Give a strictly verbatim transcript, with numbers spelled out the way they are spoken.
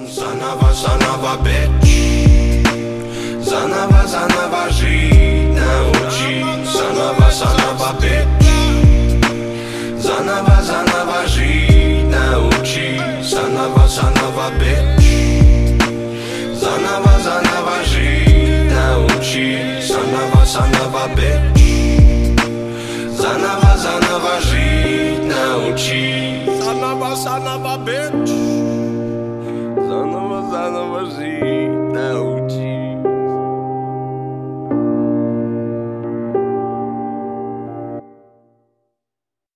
Zanowa, zanowa być, zanowa, zanowa żyć, nauczyć. Zanowa, zanowa być, zanowa, zanowa żyć, nauczyć. Zanowa, zanowa być, zanowa, zanowa żyć, nauczyć. Zanowa, zanowa być, zanowa, zanowa żyć, nauczyć. Zanowa, zanowa być, zanowa, zanowa żyć.